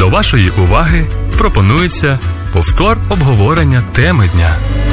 До вашої уваги пропонується повтор обговорення теми дня.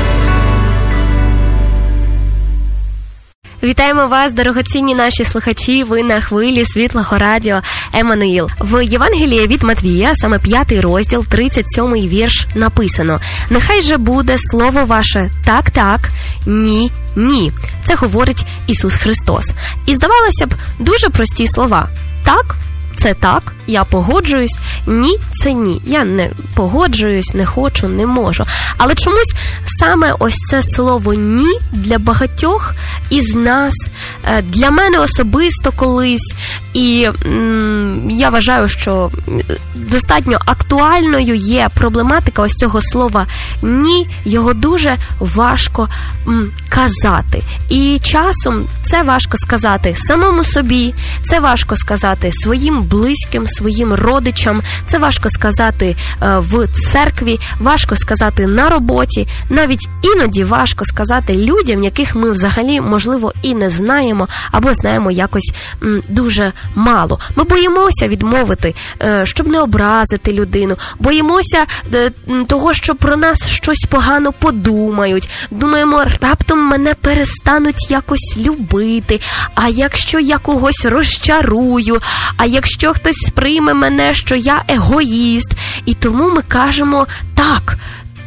Вітаємо вас, дорогоцінні наші слухачі, ви на хвилі Світлого радіо Еммануїл. В Євангелії від Матвія, саме 5 розділ, 37 вірш написано: «Нехай же буде слово ваше так, так, ні, ні». Це говорить Ісус Христос. І здавалося б, дуже прості слова. Так, це так, я погоджуюсь, ні, це ні. Я не погоджуюсь, не хочу, не можу. Але чомусь саме ось це слово «ні» для багатьох із нас, для мене особисто колись, і я вважаю, що достатньо актуальною є проблематика ось цього слова «ні», його дуже важко казати. І часом це важко сказати самому собі, це важко сказати своїм близьким, своїм родичам, це важко сказати в церкві, важко сказати на роботі, навіть іноді важко сказати людям, яких ми взагалі, можливо, і не знаємо, або знаємо якось дуже мало. Ми боїмося відмовити, щоб не образити людину, боїмося того, що про нас щось погано подумають, думаємо, раптом мене перестануть якось любити, а якщо я когось розчарую, а якщо хтось сприйме мене, що я егоїст, і тому ми кажемо так,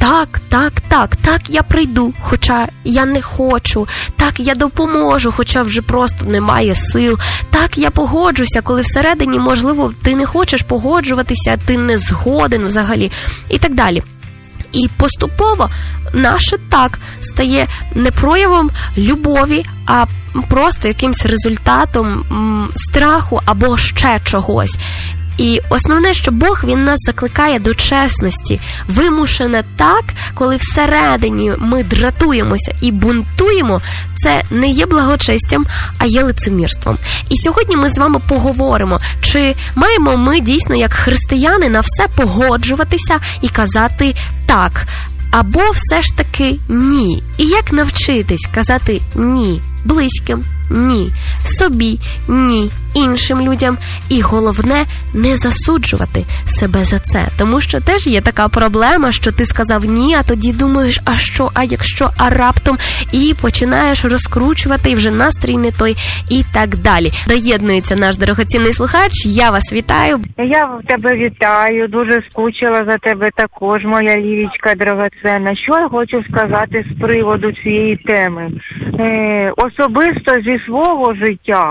я прийду, хоча я не хочу, так, я допоможу, хоча вже просто немає сил, так, я погоджуся, коли всередині, можливо, ти не хочеш погоджуватися, ти не згоден взагалі, і так далі. І поступово наше «так» стає не проявом любові, а просто якимсь результатом страху або ще чогось. І основне, що Бог, Він нас закликає до чесності. Вимушене «так», коли всередині ми дратуємося і бунтуємо, це не є благочестям, а є лицемірством. І сьогодні ми з вами поговоримо, чи маємо ми дійсно, як християни, на все погоджуватися і казати «так», або все ж таки «ні». І як навчитись казати «ні» близьким, ні собі, ні іншим людям, і головне не засуджувати себе за це, тому що теж є така проблема, що ти сказав ні, а тоді думаєш, а що, а якщо, а раптом, і починаєш розкручувати, і вже настрій не той, і так далі. Доєднується наш дорогоцінний слухач, я вас вітаю. Я тебе вітаю, дуже скучила за тебе також, моя Лілічка драгоценна. Що я хочу сказати з приводу цієї теми? Особисто зі свого життя,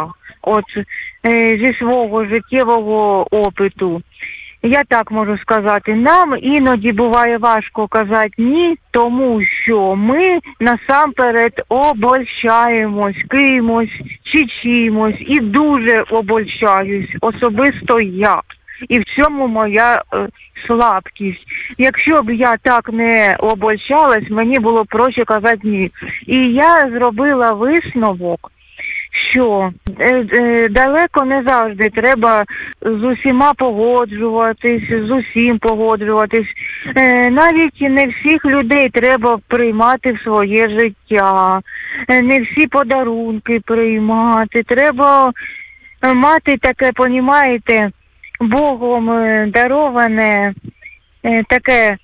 зі свого життєвого опиту, я так можу сказати, нам іноді буває важко казати «ні», тому що ми насамперед обольщаємось кимось чи чимось, і дуже обольщаюсь, особисто я. І в цьому моя слабкість. Якщо б я так не обольщалась, мені було проще казати «ні». І я зробила висновок, що далеко не завжди треба з усіма погоджуватись, з усім погоджуватись. Навіть не всіх людей треба приймати в своє життя, не всі подарунки приймати. Треба мати таке, понімаєте, Богом дароване таке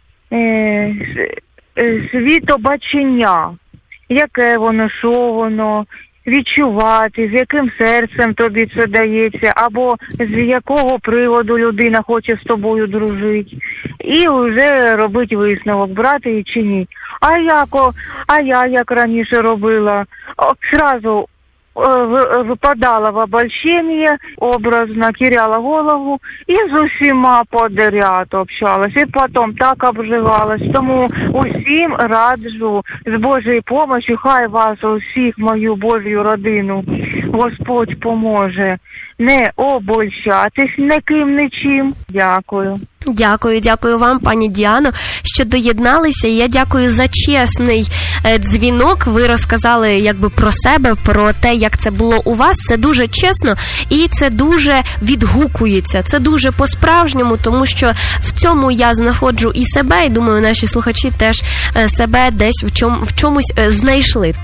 світобачення, яке воно, що воно, відчувати, з яким серцем тобі це дається, або з якого приводу людина хоче з тобою дружити. І вже робити висновок, брати її чи ні. А я як раніше робила, зразу випадала в обольщення, образно теряла голову і з усіма подряд общалась. І потім так обживалась. Тому усім раджу з Божою допомогою, хай вас усіх, мою Божю родину, Господь поможе не обольщатись ніким, нічим. Дякую. Дякую вам, пані Діано, що доєдналися. Я дякую за чесний дзвінок. Ви розказали якби про себе, про те, як це було у вас. Це дуже чесно і це дуже відгукується. Це дуже по-справжньому, тому що в цьому я знаходжу і себе, і думаю, наші слухачі теж себе десь в чомусь знайшли.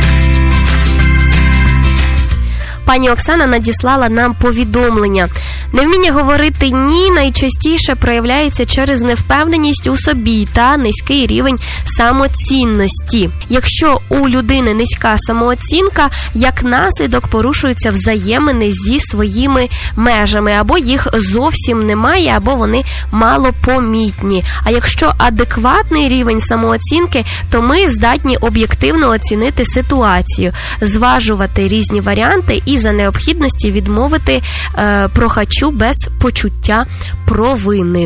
Пані Оксана надіслала нам повідомлення. Невміння говорити «ні» найчастіше проявляється через невпевненість у собі та низький рівень самоцінності. Якщо у людини низька самооцінка, як наслідок порушуються взаємини зі своїми межами, або їх зовсім немає, або вони малопомітні. А якщо адекватний рівень самооцінки, то ми здатні об'єктивно оцінити ситуацію, зважувати різні варіанти і за необхідності відмовити прохачу без почуття провини.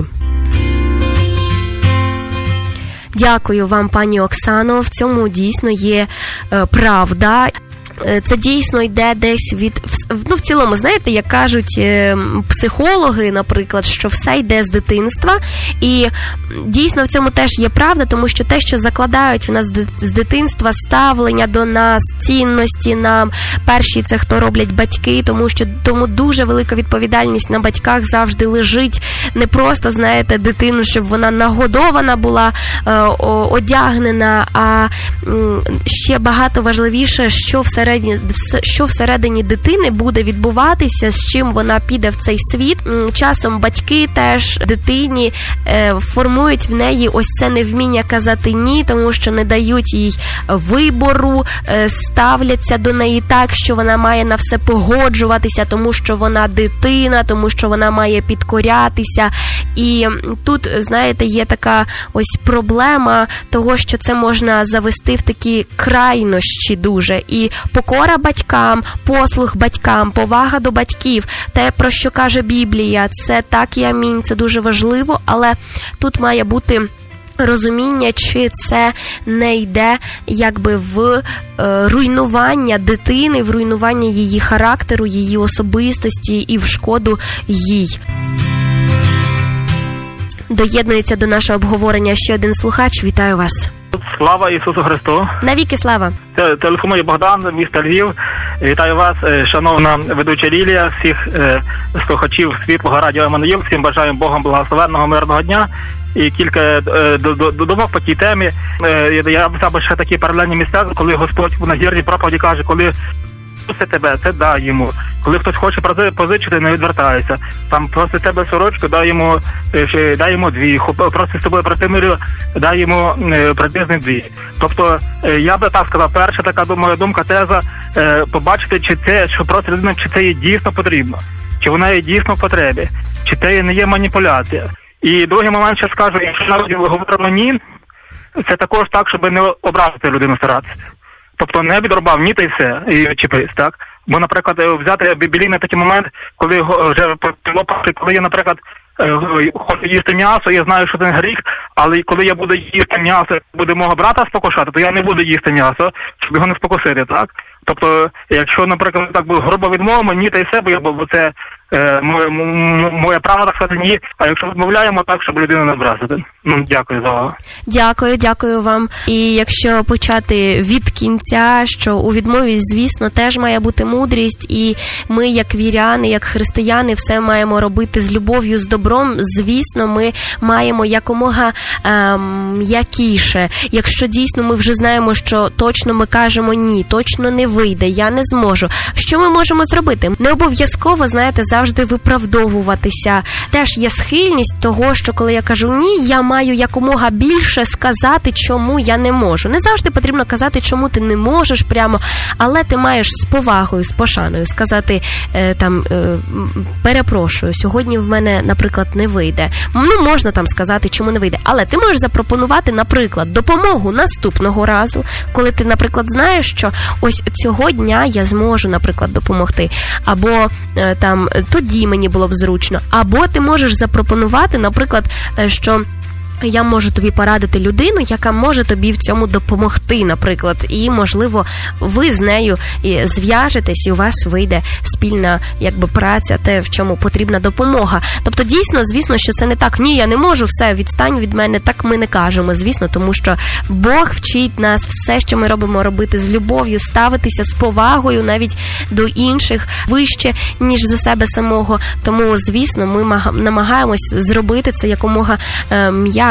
Дякую вам, пані Оксано. В цьому дійсно є правда. Це дійсно йде десь в цілому, знаєте, як кажуть психологи, наприклад, що все йде з дитинства, і дійсно в цьому теж є правда, тому що те, що закладають в нас з дитинства, ставлення до нас, цінності нам, перші це хто роблять батьки, тому дуже велика відповідальність на батьках завжди лежить, не просто, знаєте, дитину, щоб вона нагодована була, одягнена, а ще багато важливіше, що всередині дитини буде відбуватися, з чим вона піде в цей світ. Часом батьки теж дитині формують в неї ось це невміння казати «ні», тому що не дають їй вибору, ставляться до неї так, що вона має на все погоджуватися, тому що вона дитина, тому що вона має підкорятися. І тут, знаєте, є така ось проблема того, що це можна завести в такі крайнощі дуже. І покора батькам, послух батькам, повага до батьків, те, про що каже Біблія, це так і амінь, це дуже важливо, але тут має бути розуміння, чи це не йде якби в руйнування дитини, в руйнування її характеру, її особистості і в шкоду їй. Доєднується до нашого обговорення ще один слухач. Вітаю вас. Слава Ісусу Христу! Навіки слава! Телефонує Богдан, місто Львів. Вітаю вас, шановна ведуча Лілія, всіх слухачів Світлого радіо Еммануїл. Всім бажаю Богом благословенного, мирного дня. І кілька думок по тій темі. Я писав ще такі паралельні місця, коли Господь в нагірній проповіді каже, коли просить тебе, це дай йому. Коли хтось хоче позичити, не відвертається. Там просить тебе сорочку, дай йому дві. Просить з тобою пройти мирю, дай йому приблизно дві. Тобто, я би так сказав, перша така моя думка, теза, побачити, чи це, що просить людина, чи це є дійсно потрібно, чи вона є дійсно в потребі, чи це не є маніпуляція. І другий момент ще скажу, якщо навіть говоримо «ні», це також так, щоб не образити людину старатися. Тобто не відрубав ні та й все, і чіпись, так? Бо, наприклад, взяти біблійний такий момент, коли вже коли я, наприклад, хочу їсти м'ясо, я знаю, що це не гріх, але коли я буду їсти м'ясо, буде мого брата спокушати, то я не буду їсти м'ясо, щоб його не спокусити, так? Тобто, якщо, наприклад, так було грубо відмовимо, ні та й все, бо це моє право, так сказати, ні. А якщо відмовляємо, так, щоб людину не образити. Дякую за увагу. Дякую вам. І якщо почати від кінця, що у відмові, звісно, теж має бути мудрість, і ми, як віряни, як християни, все маємо робити з любов'ю, з добром. Звісно, ми маємо якомога м'якіше. Якщо дійсно ми вже знаємо, що точно ми кажемо ні, точно не вийде, я не зможу. Що ми можемо зробити? Не обов'язково, знаєте, завжди виправдовуватися. Теж є схильність того, що коли я кажу ні, я маю якомога більше сказати, чому я не можу. Не завжди потрібно казати, чому ти не можеш прямо, але ти маєш з повагою, з пошаною сказати, перепрошую, сьогодні в мене, наприклад, не вийде. Можна там сказати, чому не вийде, але ти можеш запропонувати, наприклад, допомогу наступного разу, коли ти, наприклад, знаєш, що ось цього дня я зможу, наприклад, допомогти, або тоді мені було б зручно. Або ти можеш запропонувати, наприклад, що я можу тобі порадити людину, яка може тобі в цьому допомогти, наприклад, і, можливо, ви з нею зв'яжетесь, і у вас вийде спільна, праця, те, в чому потрібна допомога. Тобто, дійсно, звісно, що це не так, ні, я не можу, все, відстань від мене, так ми не кажемо, звісно, тому що Бог вчить нас все, що ми робимо, робити з любов'ю, ставитися з повагою навіть до інших, вище, ніж за себе самого. Тому, звісно, ми намагаємось зробити це якомога м'якше.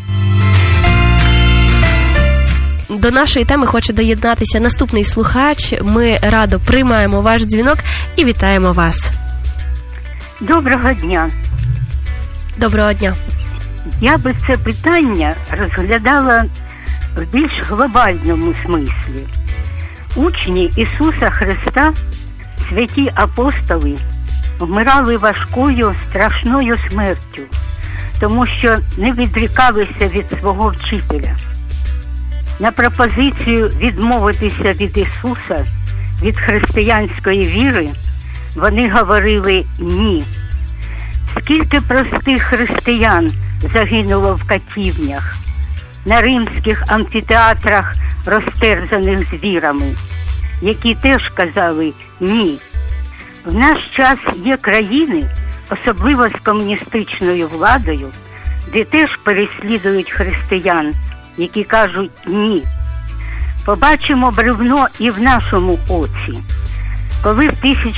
До нашої теми хоче доєднатися наступний слухач. Ми радо приймаємо ваш дзвінок і вітаємо вас. Доброго дня. Доброго дня. Я би це питання розглядала в більш глобальному смислі. Учні Ісуса Христа, святі апостоли, вмирали важкою, страшною смертю, тому що не відрікалися від свого вчителя. На пропозицію відмовитися від Ісуса, від християнської віри, вони говорили «ні». Скільки простих християн загинуло в катівнях, на римських амфітеатрах, розтерзаних звірами, які теж казали «ні». В наш час є країни, особливо з комуністичною владою, де теж переслідують християн, які кажуть «ні». Побачимо бревно і в нашому оці. Коли в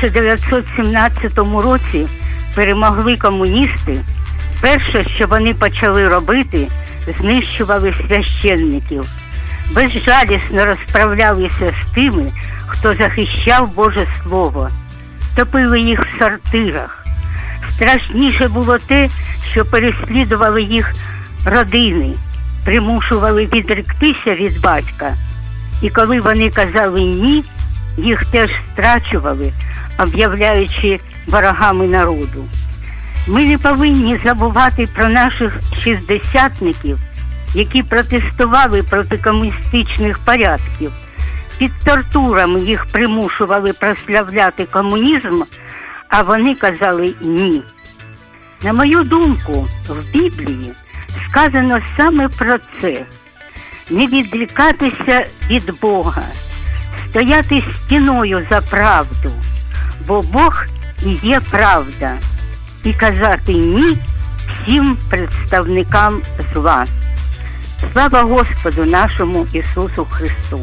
1917 році перемогли комуністи, перше, що вони почали робити, знищували священників. Безжалісно розправлялися з тими, хто захищав Боже Слово. Топили їх в сортирах. Страшніше було те, що переслідували їх родини, примушували відректися від батька. І коли вони казали «ні», їх теж страчували, об'являючи ворогами народу. Ми не повинні забувати про наших шістдесятників, які протестували проти комуністичних порядків. Під тортурами їх примушували прославляти комунізм, а вони казали «ні». На мою думку, в Біблії сказано саме про це. Не відрікатися від Бога, стояти стіною за правду, бо Бог і є правда, і казати «ні» всім представникам зла. Слава Господу нашому Ісусу Христу!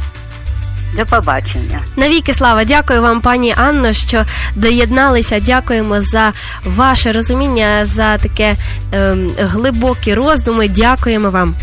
До побачення. Навіки слава. Дякую вам, пані Анно, що доєдналися. Дякуємо за ваше розуміння, за таке глибокі роздуми. Дякуємо вам.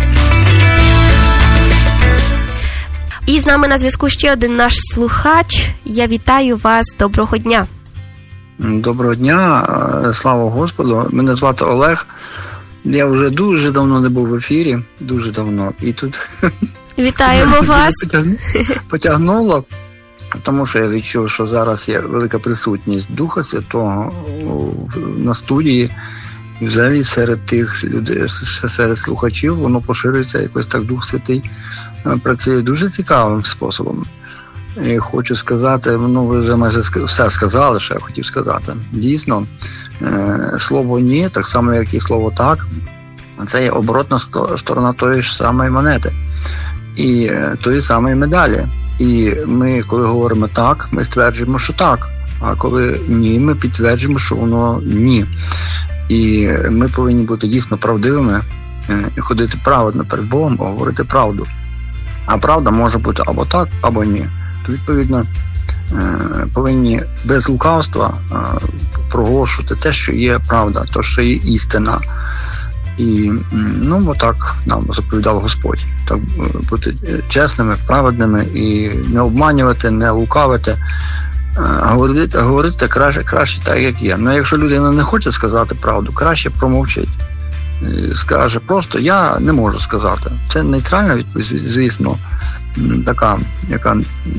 І з нами на зв'язку ще один наш слухач. Я вітаю вас. Доброго дня. Доброго дня. Слава Господу. Мене звати Олег. Я вже дуже давно не був в ефірі. Дуже давно. І тут... Вітаємо вас. Потягнуло, тому що я відчув, що зараз є велика присутність Духа Святого на студії. І взагалі серед тих людей, серед слухачів, воно поширюється, якось так Дух Святий працює дуже цікавим способом. І хочу сказати, ви вже майже все сказали, що я хотів сказати. Дійсно, слово «ні», так само, як і слово «так», це є оборотна сторона тої ж самої монети і тої самої медалі. І ми, коли говоримо «так», ми стверджуємо, що «так», а коли «ні», ми підтверджуємо, що воно «ні». І ми повинні бути дійсно правдивими і ходити праведно перед Богом, говорити правду. А правда може бути або так, або ні. То, відповідно, повинні без лукавства проголошувати те, що є правда, те, що є істина. І, отак нам заповідав Господь. Так, бути чесними, праведними і не обманювати, не лукавити. Говорити краще так, як є. Якщо людина не хоче сказати правду, краще промовчить. Скаже просто «я не можу сказати». Це нейтральна відповідь, звісно, така, яка,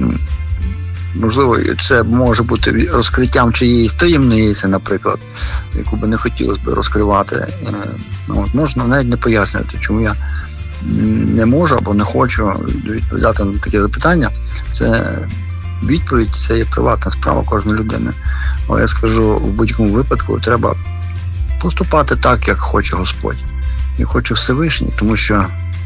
можливо, це може бути розкриттям чиєїсь таємниці, наприклад, яку би не хотілося б розкривати. Можна навіть не пояснювати, чому я не можу або не хочу відповідати на таке запитання. Це відповідь, це є приватна справа кожної людини. Але я скажу, в будь-якому випадку треба поступати так, як хоче Господь. І хоче Всевишній, тому що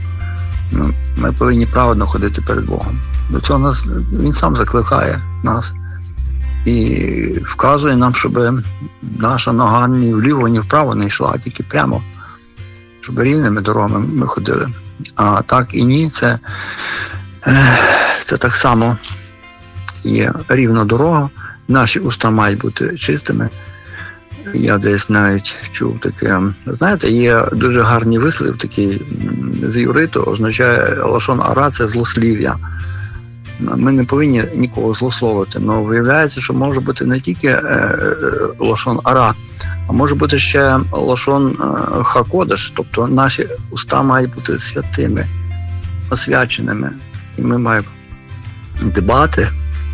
ми повинні праведно ходити перед Богом. До цього Він сам закликає нас і вказує нам, щоб наша нога ні вліво, ні вправо не йшла, а тільки прямо, щоб рівними дорогами ми ходили. А так і ні, це так само є рівна дорога, наші уста мають бути чистими. Я десь навіть чув таке, знаєте, є дуже гарний вислів такий з івриту, означає лашон ара – це злослів'я. Ми не повинні нікого злословити, але виявляється, що може бути не тільки лошон ара, а може бути ще лошон хакодеш, тобто наші уста мають бути святими, освяченими. І ми маємо дбати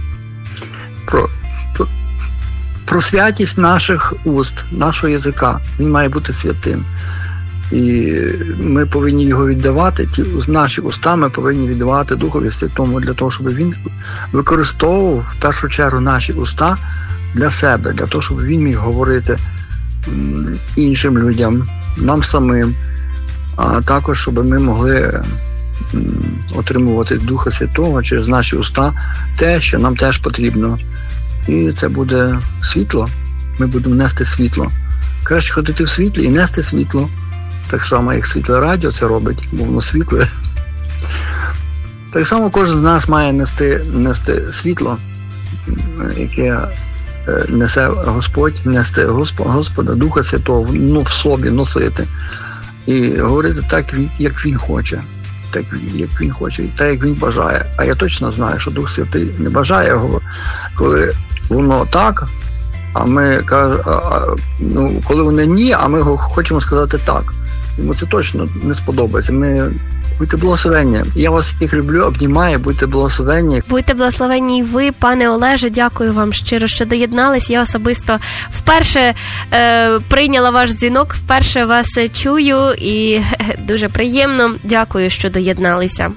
про святість наших уст, нашого язика. Він має бути святим. І ми повинні його віддавати, наші уста ми повинні віддавати Духові Святому для того, щоб він використовував в першу чергу наші уста для себе, для того, щоб він міг говорити іншим людям, нам самим, а також, щоб ми могли отримувати Духа Святого через наші уста те, що нам теж потрібно. І це буде світло, ми будемо нести світло. Краще ходити в світлі і нести світло. Так само, як світле радіо це робить, бо воно світле. Так само кожен з нас має нести світло, яке несе Господь, нести Господа, Духа Святого, в собі носити. І говорити так, як Він хоче. Так, як Він хоче, і так, як Він бажає. А я точно знаю, що Дух Святий не бажає, коли воно так, а ми кажемо, коли воно ні, а ми хочемо сказати так. Йому це точно не сподобається. Будьте благословенні. Я вас всіх люблю, обнімаю, будьте благословенні. Будьте благословенні і ви, пане Олеже, дякую вам щиро, що доєднались. Я особисто вперше прийняла ваш дзвінок, вперше вас чую і дуже приємно. Дякую, що доєдналися.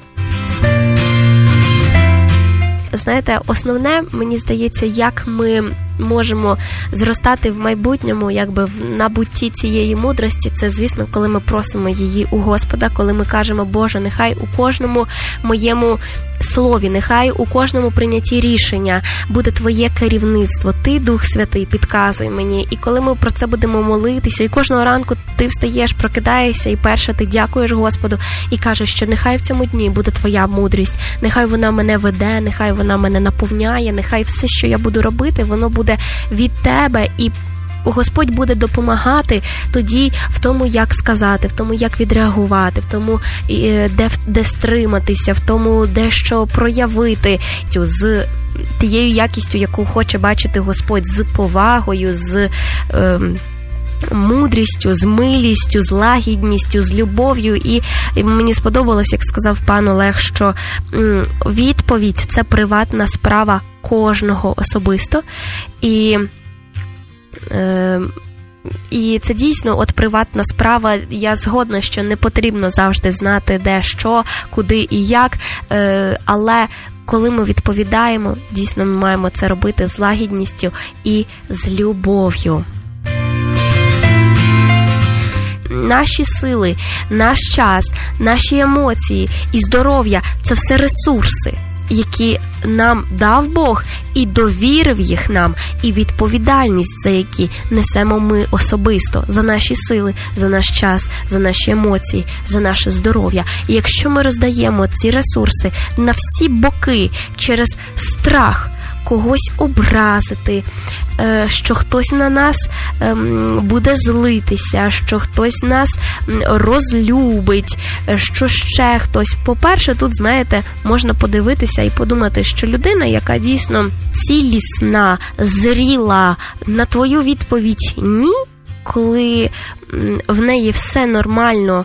Знаєте, основне, мені здається, як ми можемо зростати в майбутньому, якби в набутті цієї мудрості, це, звісно, коли ми просимо її у Господа, коли ми кажемо: Боже, нехай у кожному моєму слові, нехай у кожному прийнятті рішення буде Твоє керівництво. Ти, Дух Святий, підказуй мені. І коли ми про це будемо молитися, і кожного ранку ти встаєш, прокидаєшся, і перше ти дякуєш Господу і кажеш, що нехай в цьому дні буде Твоя мудрість, нехай вона мене веде, нехай вона мене наповняє, нехай все, що я буду робити, воно буде від Тебе, і Господь буде допомагати тоді в тому, як сказати, в тому, як відреагувати, в тому, де стриматися, в тому, де що проявити з тією якістю, яку хоче бачити Господь, з повагою, з мудрістю, з милістю, з лагідністю, з любов'ю. І мені сподобалось, як сказав пан Олег, що відповідь – це приватна справа кожного особисто. І це дійсно от приватна справа. Я згодна, що не потрібно завжди знати, де, що, куди і як, але коли ми відповідаємо, дійсно ми маємо це робити з лагідністю і з любов'ю. Наші сили, наш час, наші емоції і здоров'я – це все ресурси, які нам дав Бог і довірив їх нам, і відповідальність, за які несемо ми особисто, за наші сили, за наш час, за наші емоції, за наше здоров'я. І якщо ми роздаємо ці ресурси на всі боки через страх когось образити, що хтось на нас буде злитися, що хтось нас розлюбить, що ще хтось. По-перше, тут, знаєте, можна подивитися і подумати, що людина, яка дійсно цілісна, зріла на твою відповідь «ні», коли в неї все нормально,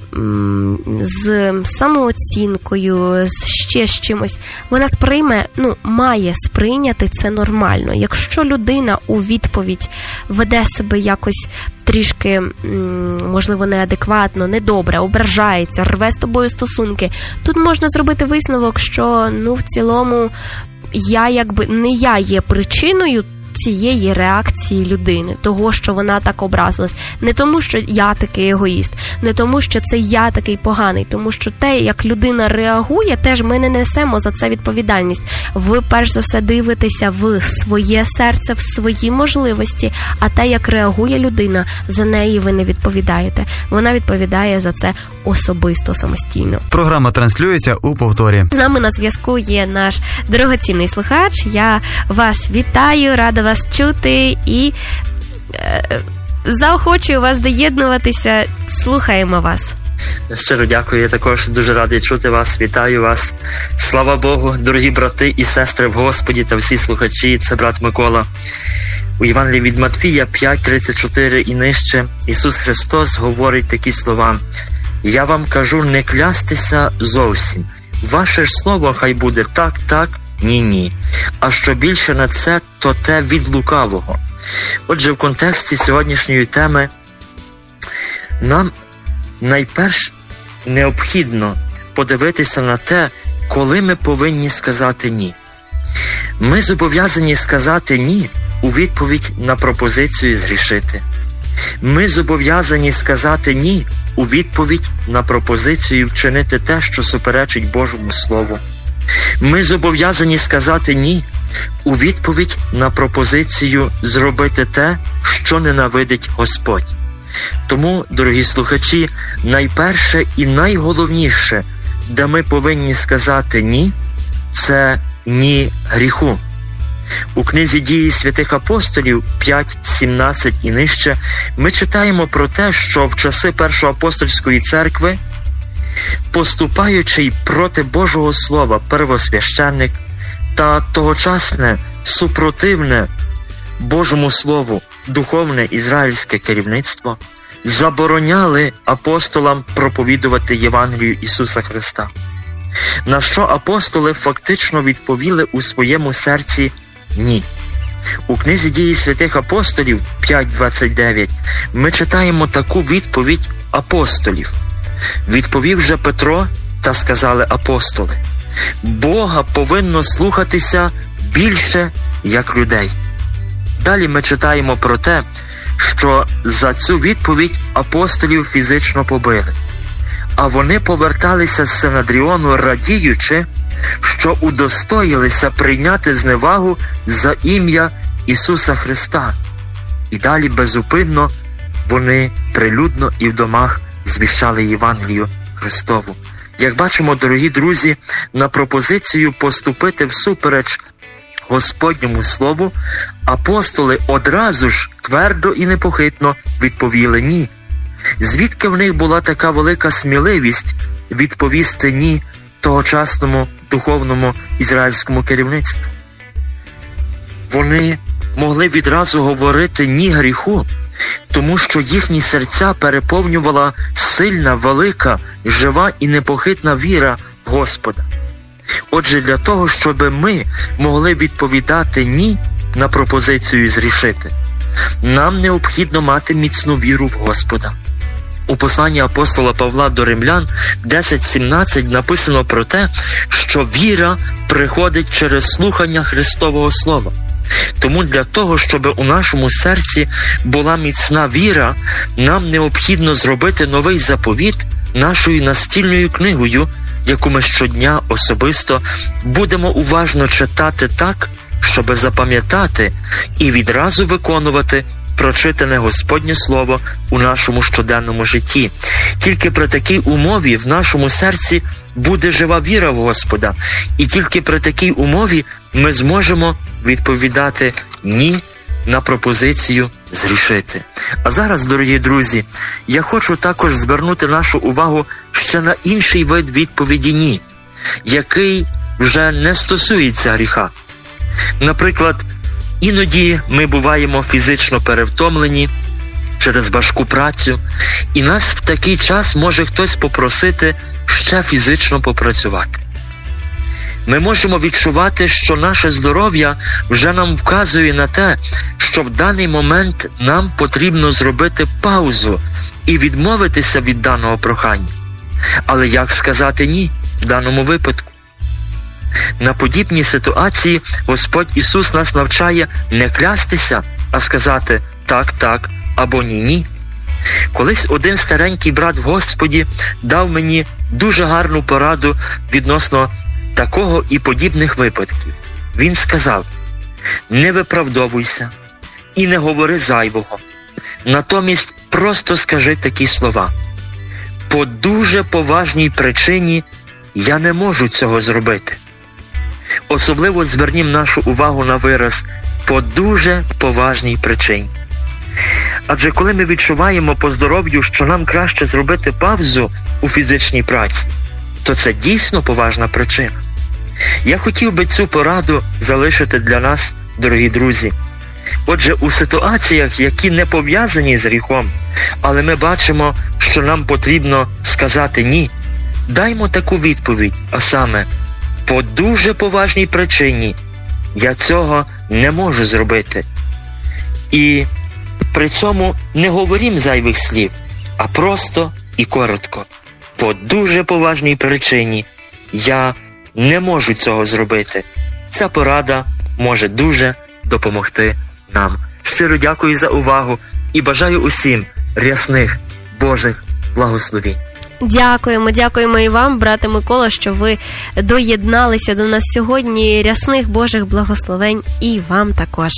з самооцінкою, з ще з чимось, вона сприйме, має сприйняти це нормально. Якщо людина у відповідь веде себе якось трішки, можливо, неадекватно, недобре, ображається, рве з тобою стосунки, тут можна зробити висновок, що, в цілому, не я є причиною цієї реакції людини, того, що вона так образилась. Не тому, що я такий егоїст, не тому, що це я такий поганий, тому що те, як людина реагує, теж ми не несемо за це відповідальність. Ви, перш за все, дивитеся в своє серце, в свої можливості, а те, як реагує людина, за неї ви не відповідаєте. Вона відповідає за це особисто, самостійно. Програма транслюється у повторі. З нами на зв'язку є наш дорогоцінний слухач. Я вас вітаю, рада вас чути і заохочую вас доєднуватися. Слухаємо вас. Щиро дякую, я також дуже радий чути вас, вітаю вас. Слава Богу, дорогі брати і сестри в Господі та всі слухачі, це брат Микола. У Євангелії від Матвія 5:34 і нижче Ісус Христос говорить такі слова: «Я вам кажу не клястися зовсім. Ваше ж слово хай буде так, так, ні, ні. А що більше на це, то те від лукавого». Отже, в контексті сьогоднішньої теми нам найперш необхідно подивитися на те, коли ми повинні сказати «ні». Ми зобов'язані сказати «ні» у відповідь на пропозицію згрішити. Ми зобов'язані сказати «ні» у відповідь на пропозицію вчинити те, що суперечить Божому Слову. Ми зобов'язані сказати «ні» у відповідь на пропозицію зробити те, що ненавидить Господь. Тому, дорогі слухачі, найперше і найголовніше, де ми повинні сказати «ні», це «ні» гріху. У книзі «Дії святих апостолів» 5:17 і нижче ми читаємо про те, що в часи Першої апостольської церкви, поступаючи проти Божого Слова первосвященник та тогочасне супротивне Божому Слову духовне ізраїльське керівництво забороняли апостолам проповідувати Євангелію Ісуса Христа. На що апостоли фактично відповіли у своєму серці «ні». У книзі «Дії святих апостолів» 5:29 ми читаємо таку відповідь апостолів. «Відповів же Петро, та сказали апостоли: Бога повинно слухатися більше, як людей». Далі ми читаємо про те, що за цю відповідь апостолів фізично побили. А вони поверталися з Синедріону, радіючи, що удостоїлися прийняти зневагу за ім'я Ісуса Христа. І далі безупинно вони прилюдно і в домах звіщали Євангелію Христову. Як бачимо, дорогі друзі, на пропозицію поступити всупереч Господньому Слову апостоли одразу ж твердо і непохитно відповіли «ні». Звідки в них була така велика сміливість відповісти «ні» тогочасному духовному ізраїльському керівництву? Вони могли відразу говорити «ні» гріху, тому що їхні серця переповнювала сильна, велика, жива і непохитна віра в Господа. Отже, для того, щоб ми могли відповідати «ні» на пропозицію зрішити, нам необхідно мати міцну віру в Господа. У посланні апостола Павла до Римлян 10:17 написано про те, що віра приходить через слухання Христового Слова. Тому для того, щоб у нашому серці була міцна віра, нам необхідно зробити новий заповіт нашою настільною книгою, яку ми щодня особисто будемо уважно читати так, щоб запам'ятати і відразу виконувати прочитане Господнє Слово у нашому щоденному житті. Тільки при такій умові в нашому серці буде жива віра в Господа, і тільки при такій умові ми зможемо відповідати «ні» на пропозицію зрішити. А зараз, дорогі друзі, я хочу також звернути нашу увагу ще на інший вид відповіді «ні», який вже не стосується гріха. Наприклад, іноді ми буваємо фізично перевтомлені через важку працю, і нас в такий час може хтось попросити ще фізично попрацювати. Ми можемо відчувати, що наше здоров'я вже нам вказує на те, що в даний момент нам потрібно зробити паузу і відмовитися від даного прохання. Але як сказати «ні» в даному випадку? На подібній ситуації Господь Ісус нас навчає не клястися, а сказати «так, так» або «ні, ні». Колись один старенький брат в Господі дав мені дуже гарну пораду відносно такого і подібних випадків. Він сказав: «Не виправдовуйся і не говори зайвого. Натомість просто скажи такі слова: по дуже поважній причині я не можу цього зробити». Особливо звернім нашу увагу на вираз «по дуже поважній причині». Адже коли ми відчуваємо по здоров'ю, що нам краще зробити паузу у фізичній праці, то це дійсно поважна причина. Я хотів би цю пораду залишити для нас, дорогі друзі. Отже, у ситуаціях, які не пов'язані з гріхом, але ми бачимо, що нам потрібно сказати «ні», даймо таку відповідь, а саме «по дуже поважній причині я цього не можу зробити». І при цьому не говорім зайвих слів, а просто і коротко. По дуже поважній причині я не можу цього зробити. Ця порада може дуже допомогти нам. Щиро дякую за увагу і бажаю усім рясних Божих благословінь. Дякуємо і вам, брате Микола, що ви доєдналися до нас сьогодні. Рясних Божих благословень і вам також.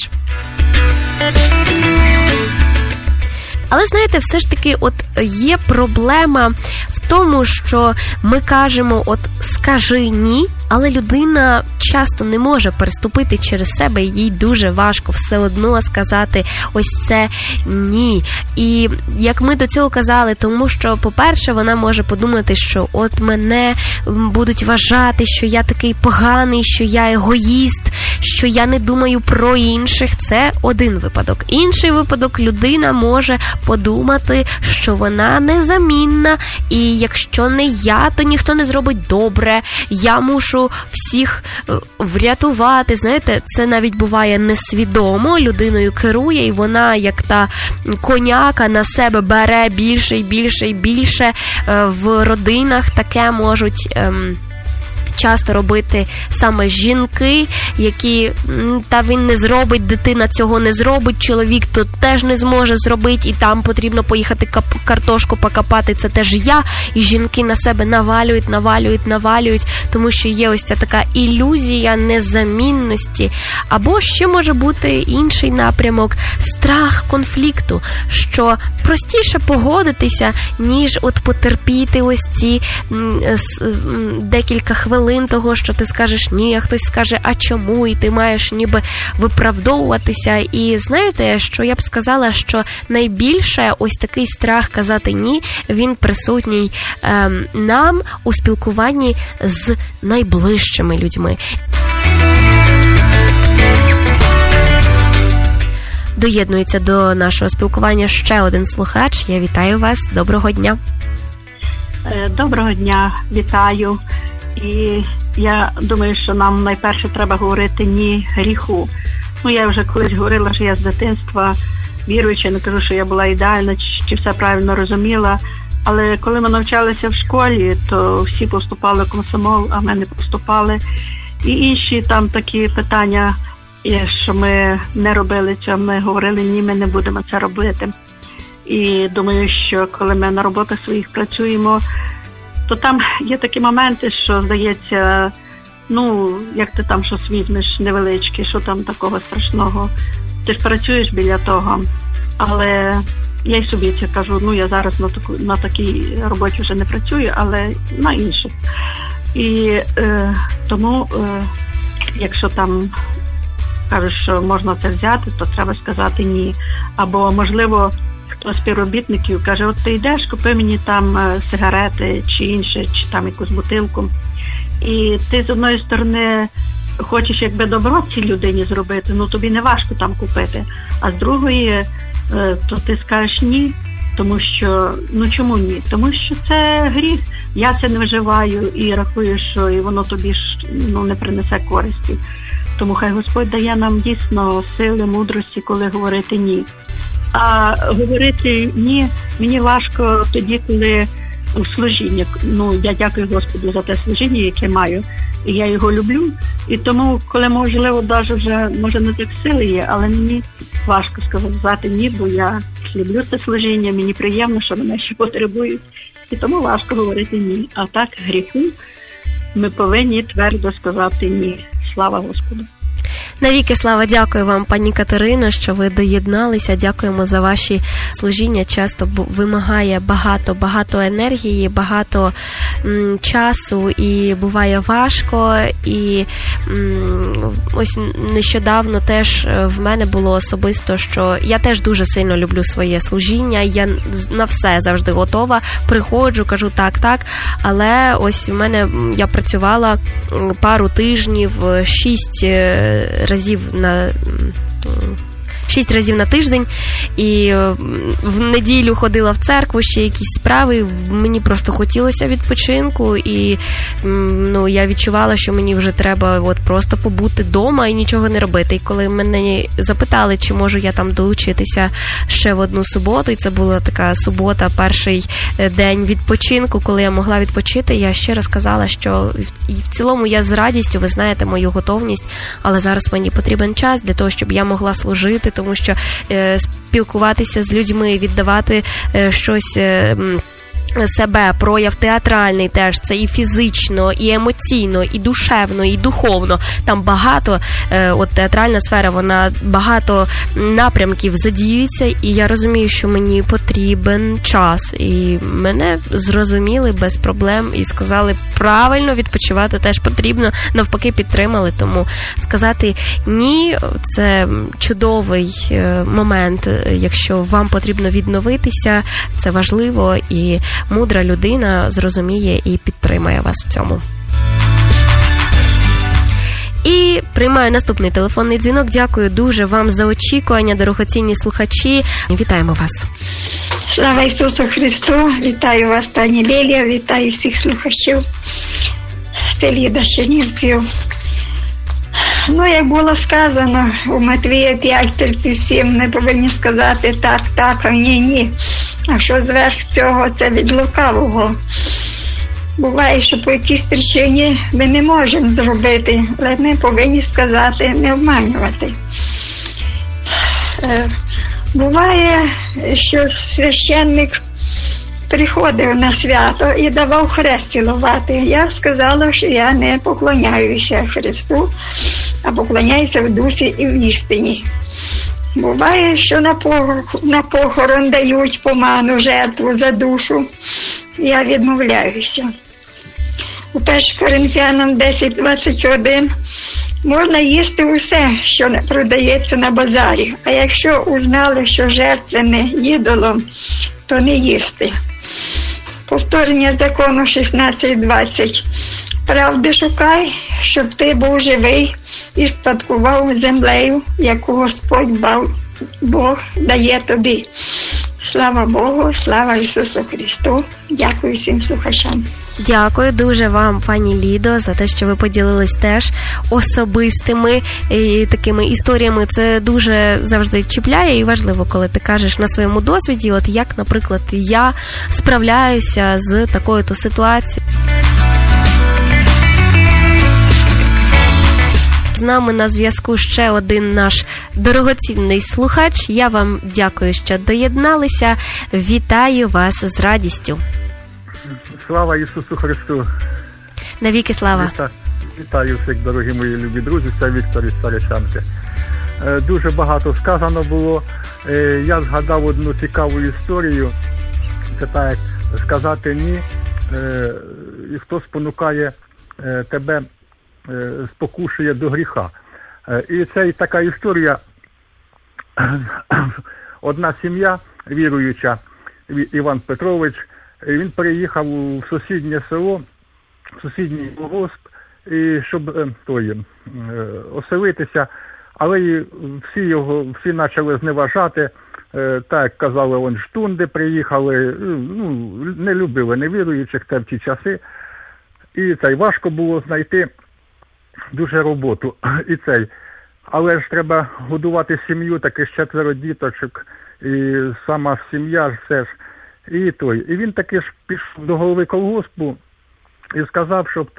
Але, знаєте, все ж таки є проблема в тому, що ми кажемо «скажи ні», але людина часто не може переступити через себе, і їй дуже важко все одно сказати ось це «ні». І як ми до цього казали, тому що, по-перше, вона може подумати, що мене будуть вважати, що я такий поганий, що я егоїст, що я не думаю про інших. Це один випадок. Інший випадок, людина може подумати, що вона незамінна, і якщо не я, то ніхто не зробить добре, я мушу всіх врятувати. Знаєте, це навіть буває несвідомо, людиною керує, і вона, як та коняка, на себе бере більше і більше і більше. В родинах таке можуть часто робити саме жінки, які він не зробить, дитина цього не зробить, чоловік то теж не зможе зробити, і там потрібно поїхати картошку покопати, це теж я, і жінки на себе навалюють, тому що є ось ця така ілюзія незамінності. Або ще може бути інший напрямок – страх конфлікту, що простіше погодитися, ніж потерпіти ось ці декілька хвилин того, що ти скажеш ні, а хтось скаже, а чому, і ти маєш ніби виправдовуватися. І знаєте, що я б сказала, що найбільше ось такий страх казати ні, він присутній нам у спілкуванні з найближчими людьми. Доєднується до нашого спілкування ще один слухач. Я вітаю вас. Доброго дня. Доброго дня. Вітаю. І я думаю, що нам найперше треба говорити «ні» гріху. Я вже колись говорила, що я з дитинства віруюча, не кажу, що я була ідеальна, чи все правильно розуміла. Але коли ми навчалися в школі, то всі поступали в комсомол, а ми не поступали. І інші там такі питання, що ми не робили цього, ми говорили «ні, ми не будемо це робити». І думаю, що коли ми на роботах своїх працюємо, то там є такі моменти, що, здається, як ти там щось візьмеш невеличке, що там такого страшного. Ти ж працюєш біля того, але я й собі це кажу, я зараз на такій роботі вже не працюю, але на інших. І тому, якщо там кажуть, що можна це взяти, то треба сказати ні. Або, можливо, хто з співробітників каже, от ти йдеш, купи мені там сигарети чи інше, чи там якусь бутилку. І ти з одної сторони хочеш якби добро цій людині зробити, тобі не важко там купити. А з другої, то ти скажеш ні, тому що, чому ні? Тому що це гріх, я це не вживаю і рахую, що і воно тобі ж не принесе користі. Тому хай Господь дає нам дійсно сили, мудрості, коли говорити ні. А говорити ні, мені важко тоді, коли у служінні. Я дякую Господу за те служіння, яке маю. І я його люблю. І тому, коли, можливо, навіть вже, може, не так сили є, але мені важко сказати ні, бо я люблю це служіння, мені приємно, що мене ще потребують. І тому важко говорити ні. А так, гріху ми повинні твердо сказати ні. Слава Господу. Навіки слава, дякую вам, пані Катерино, що ви доєдналися. Дякуємо за ваші служіння. Часто вимагає багато енергії, багато часу і буває важко. І ось нещодавно теж в мене було особисто, що я теж дуже сильно люблю своє служіння. Я на все завжди готова. Приходжу, кажу так, але ось в мене я працювала пару тижнів, 6 разів на тиждень, і в неділю ходила в церкву, ще якісь справи, мені просто хотілося відпочинку, і я відчувала, що мені вже треба просто побути вдома і нічого не робити. І коли мене запитали, чи можу я там долучитися ще в одну суботу, і це була така субота, перший день відпочинку, коли я могла відпочити, я ще раз сказала, що в цілому я з радістю, ви знаєте мою готовність, але зараз мені потрібен час для того, щоб я могла служити, тому що спілкуватися з людьми, віддавати щось себе, прояв театральний теж, це і фізично, і емоційно, і душевно, і духовно. Там багато, театральна сфера, вона багато напрямків задіюється, і я розумію, що мені потрібен час. І мене зрозуміли без проблем і сказали, правильно, відпочивати теж потрібно, навпаки підтримали. Тому сказати ні, це чудовий момент, якщо вам потрібно відновитися, це важливо, і мудра людина зрозуміє і підтримає вас в цьому. І приймаю наступний телефонний дзвінок. Дякую дуже вам за очікування, дорогоцінні слухачі. Вітаємо вас. Слава Ісусу Христу! Вітаю вас, пані Лілія, вітаю всіх слухачів. Це Ліда Чернівців. Як було сказано у Матвія 5:37, ми повинні сказати так, а ні. А що зверх цього, це від лукавого. Буває, що по якійсь причині ми не можемо зробити, але ми повинні сказати, не обманювати. Буває, що священник приходив на свято і давав хрест цілувати. Я сказала, що я не поклоняюся Христу, а поклоняюся в дусі і в істині. Буває, що на похорон дають поману, жертву за душу. Я відмовляюся. У 1 Коринфянам 10:21 можна їсти усе, що не продається на базарі. А якщо узнали, що жертвене ідолом, то не їсти. Повторення закону 16:20. Правди шукай, щоб ти був живий і спадкував землею, яку Господь Бог дає тобі. Слава Богу, слава Ісусу Христу. Дякую всім слухачам. Дякую дуже вам, пані Лідо, за те, що ви поділились теж особистими такими історіями. Це дуже завжди чіпляє і важливо, коли ти кажеш на своєму досвіді, як, наприклад, я справляюся з такою-то ситуацією. З нами на зв'язку ще один наш дорогоцінний слухач. Я вам дякую, що доєдналися. Вітаю вас з радістю. Слава Ісусу Христу! Навіки слава! Вітаю всіх, дорогі мої любі друзі, це Віктор із Старичанки. Дуже багато сказано було. Я згадав одну цікаву історію. Це так, як сказати ні, і хто спонукає тебе, спокушує до гріха. І це така історія. Одна сім'я віруюча, Іван Петрович, він переїхав в сусіднє село, в сусідній колгосп, і щоб оселитися, але всі почали зневажати, так як казали, штунди приїхали, не любили невіруючих в ті часи, і важко було знайти дуже роботу. Але ж треба годувати сім'ю, таких 4 діточок, і сама сім'я ж все ж. І він таки ж пішов до голови колгоспу і сказав, щоб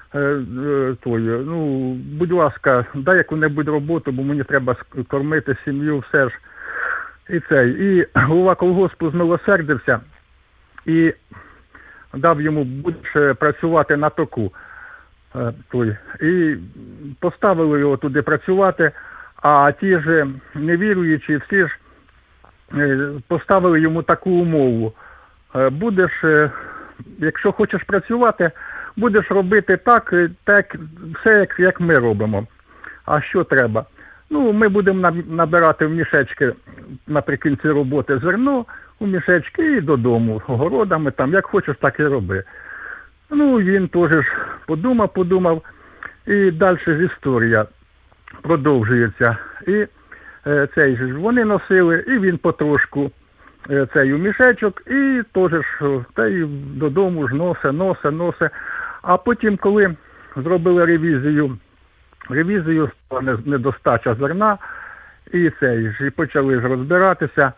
будь ласка, дай яку-небудь роботу, бо мені треба кормити сім'ю, все ж. І голова колгоспу змилосердився і дав йому, будеш працювати на току. І поставили його туди працювати, а ті ж невіруючі всі ж поставили йому таку умову. Будеш, якщо хочеш працювати, будеш робити так все, як ми робимо. А що треба? Ми будемо набирати в мішечки наприкінці роботи зерно, у мішечки і додому, огородами, як хочеш, так і роби. Він теж подумав, і далі ж історія продовжується. І вони носили, і він потрошку цей у мішечок, і теж ж додому ж носе. А потім, коли зробили ревізію стала недостача зерна, і почали ж розбиратися.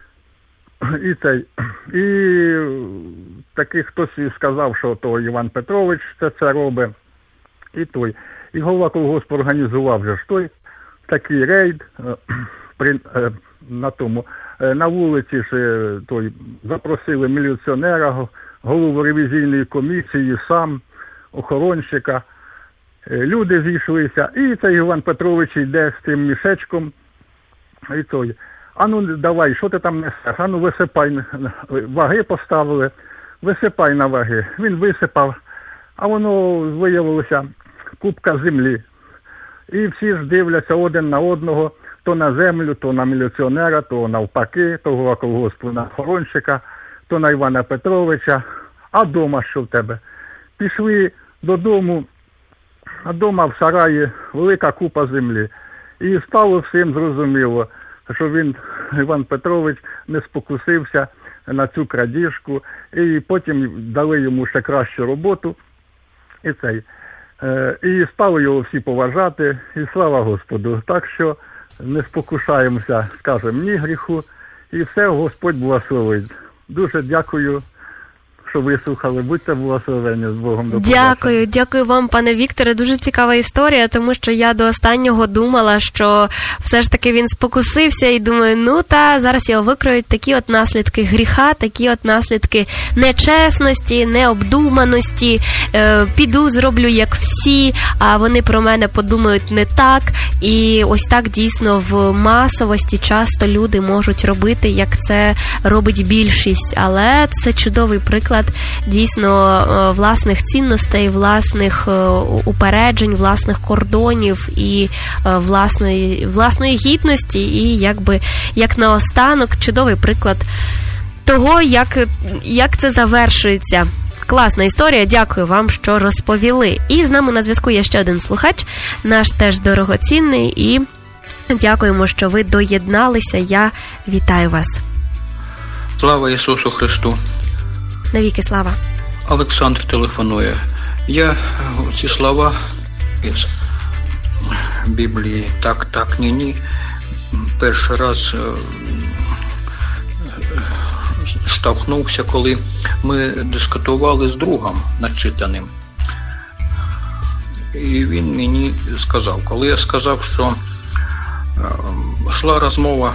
І такий хтось сказав, що то Іван Петрович це робить. І голова колгоспу організував же ж такий рейд на вулиці ж запросили міліціонера, голову ревізійної комісії, сам, охоронщика. Люди зійшлися, і цей Іван Петрович йде з тим мішечком, і давай, що ти там несеш? Висипай, ваги поставили, висипай на ваги. Він висипав, а воно виявилося купка землі. І всі ж дивляться один на одного, то на землю, то на міліціонера, то навпаки, того колгоспу на охоронщика, то на Івана Петровича. А дома що в тебе? Пішли додому, а дома в сараї велика купа землі. І стало всім зрозуміло, що Іван Петрович, не спокусився на цю крадіжку, і потім дали йому ще кращу роботу, і стали його всі поважати, і слава Господу. Так що не спокушаємося, скажемо, ні гріху, і все, Господь благословить. Дуже дякую, що вислухали. Будьте благословені, з Богом. Дякую вам, пане Вікторе. Дуже цікава історія, тому що я до останнього думала, що все ж таки він спокусився і думаю, зараз його викроють такі от наслідки гріха, такі от наслідки нечесності, необдуманості, піду, зроблю як всі, а вони про мене подумають не так. І ось так дійсно в масовості часто люди можуть робити, як це робить більшість. Але це чудовий приклад дійсно власних цінностей, власних упереджень, власних кордонів і власної гідності, і як наостанок чудовий приклад того, як це завершується. Класна історія, дякую вам, що розповіли. І з нами на зв'язку є ще один слухач, наш теж дорогоцінний, і дякуємо, що ви доєдналися. Я вітаю вас. Слава Ісусу Христу! Навіки слава. Олександр телефонує. Я ці слова із Біблії «так, ні», перший раз штовхнувся, коли ми дискутували з другом начитаним. І він мені сказав, коли я сказав, що йшла розмова,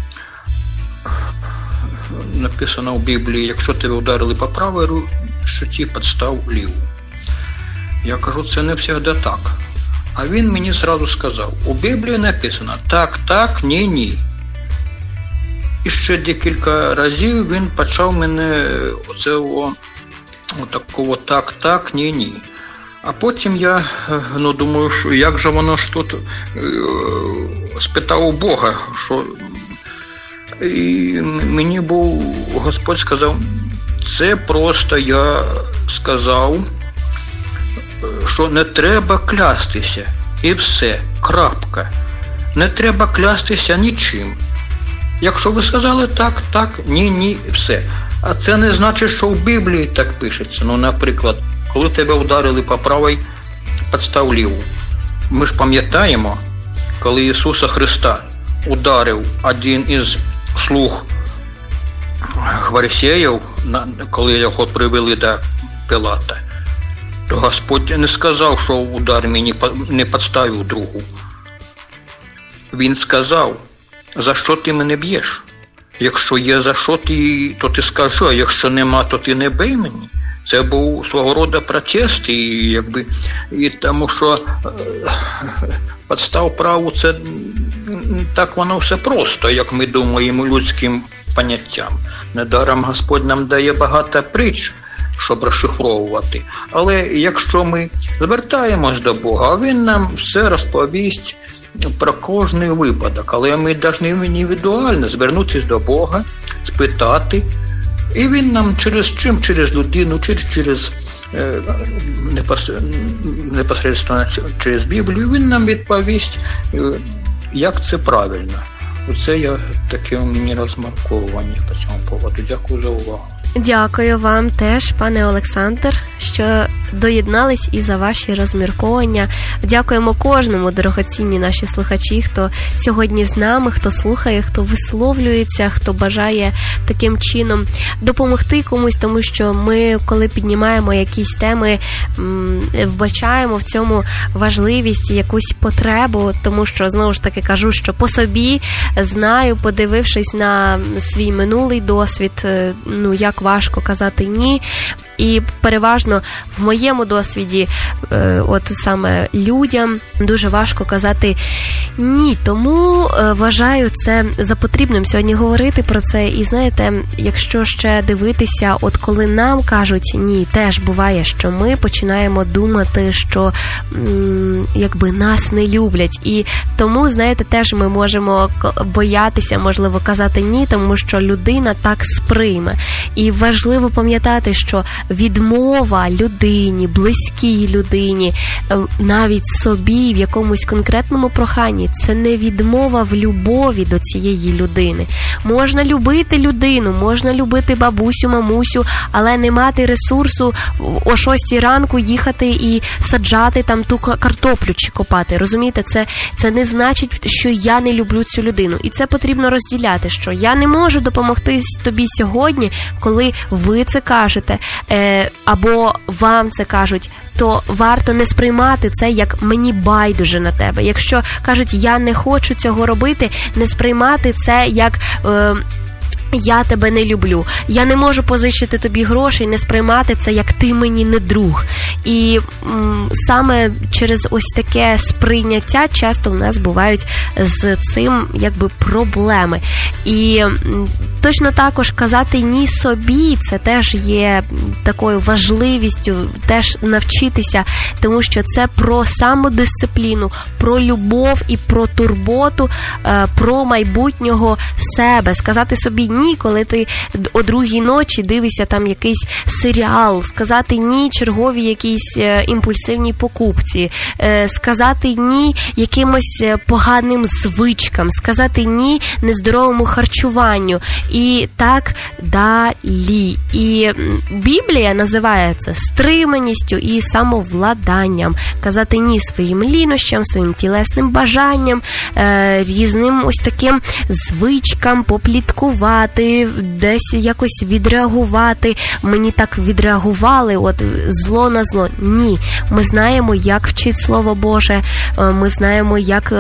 написано в Біблії, якщо тебе вдарили по правій щоці, підстав ліву. Я кажу, це не завжди так. А він мені зразу сказав, у Біблії написано так, ні. І ще декілька разів він почав мене такого так, ні. А потім я, думаю, що як же воно ж тут, спитав у Бога, що... І мені Господь сказав, це просто я сказав, що не треба клястися. І все, крапка. Не треба клястися нічим. Якщо ви сказали так, ні, все. А це не значить, що в Біблії так пишеться. Наприклад, коли тебе вдарили по правій, підстав ліву. Ми ж пам'ятаємо, коли Ісуса Христа ударив один із слуг фарисеїв, коли його привели до Пилата, то Господь не сказав, що удар мені не підставив другу. Він сказав, за що ти мене б'єш? Якщо є за що, то ти скажи, а якщо нема, то ти не бий мені. Це був свого роду протест, і тому що підстав праву – це так воно все просто, як ми думаємо людським поняттям. Недаром Господь нам дає багато притч, щоб розшифровувати. Але якщо ми звертаємось до Бога, Він нам все розповість про кожний випадок. Але ми повинні індивідуально звернутися до Бога, спитати. І Він нам через людину, через непосередньо через Біблію, Він нам відповість, як це правильно. Оце таке у мене розмірковування по цьому поводу. Дякую за увагу. Дякую вам теж, пане Олександр, що доєднались і за ваші розмірковання. Дякуємо кожному, дорогоцінні наші слухачі, хто сьогодні з нами, хто слухає, хто висловлюється, хто бажає таким чином допомогти комусь, тому що ми, коли піднімаємо якісь теми, вбачаємо в цьому важливість, якусь потребу, тому що, знову ж таки, кажу, що по собі знаю, подивившись на свій минулий досвід, як важко казати «ні». І переважно в моєму досвіді, от саме людям, дуже важко казати «ні». Тому вважаю це за потрібним сьогодні говорити про це. І знаєте, якщо ще дивитися, от коли нам кажуть «ні», теж буває, що ми починаємо думати, що якби нас не люблять. І тому, знаєте, теж ми можемо боятися, можливо, казати «ні», тому що людина так сприйме. І важливо пам'ятати, що відмова людині, близькій людині, навіть собі в якомусь конкретному проханні, це не відмова в любові до цієї людини. Можна любити людину, можна любити бабусю, мамусю, але не мати ресурсу о 6 ранку їхати і саджати там ту картоплю чи копати. Розумієте, це не значить, що я не люблю цю людину. І це потрібно розділяти, що я не можу допомогти тобі сьогодні, коли ви це кажете, або вам це кажуть, то варто не сприймати це як «мені байдуже на тебе». Якщо кажуть «я не хочу цього робити», не сприймати це як «я тебе не люблю», «я не можу позичити тобі грошей», не сприймати це як «ти мені не друг». І саме через ось таке сприйняття часто в нас бувають з цим якби проблеми. І точно також казати «ні» собі, це теж є такою важливістю, теж навчитися, тому що це про самодисципліну, про любов і про турботу, про майбутнього себе. Сказати собі «ні», коли ти о 2-й ночі дивишся там якийсь серіал, сказати «ні» черговій якійсь імпульсивній покупці, сказати «ні» якимось поганим звичкам, сказати «ні» нездоровому харчуванню. І так далі. І Біблія називає це стриманістю і самовладанням. Казати «ні» своїм лінощам, своїм тілесним бажанням, різним ось таким звичкам, попліткувати, десь якось відреагувати. Мені так відреагували, от зло на зло. Ні. Ми знаємо, як вчить Слово Боже, ми знаємо,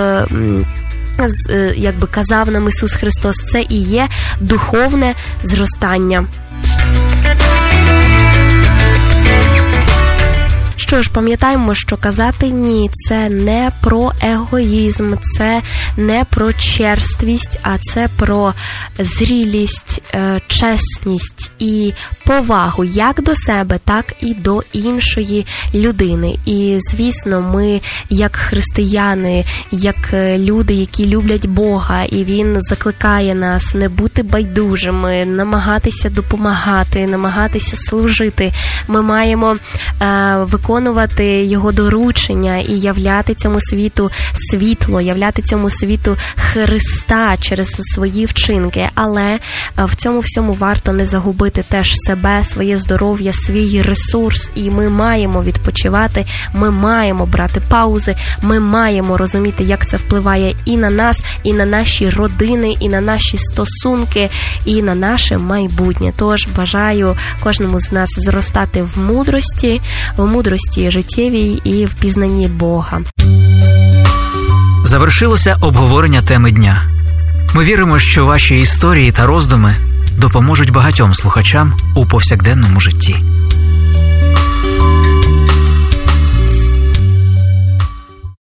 якби казав нам Ісус Христос, це і є духовне зростання. Що ж, пам'ятаємо, що казати «ні» – це не про егоїзм, це не про черствість, а це про зрілість, чесність і повагу як до себе, так і до іншої людини. І, звісно, ми, як християни, як люди, які люблять Бога, і Він закликає нас не бути байдужими, намагатися допомагати, намагатися служити. Ми маємо виконувати Його доручення і являти цьому світу світло, являти цьому світу Христа через свої вчинки. Але в цьому всьому варто не загубити теж себе, своє здоров'я, свій ресурс. І ми маємо відпочивати, ми маємо брати паузи, ми маємо розуміти, як це впливає і на нас, і на наші родини, і на наші стосунки, і на наше майбутнє. Тож бажаю кожному з нас зростати в мудрості життєвій і в пізнанні Бога. Завершилося обговорення теми дня. Ми віримо, що ваші історії та роздуми допоможуть багатьом слухачам у повсякденному житті.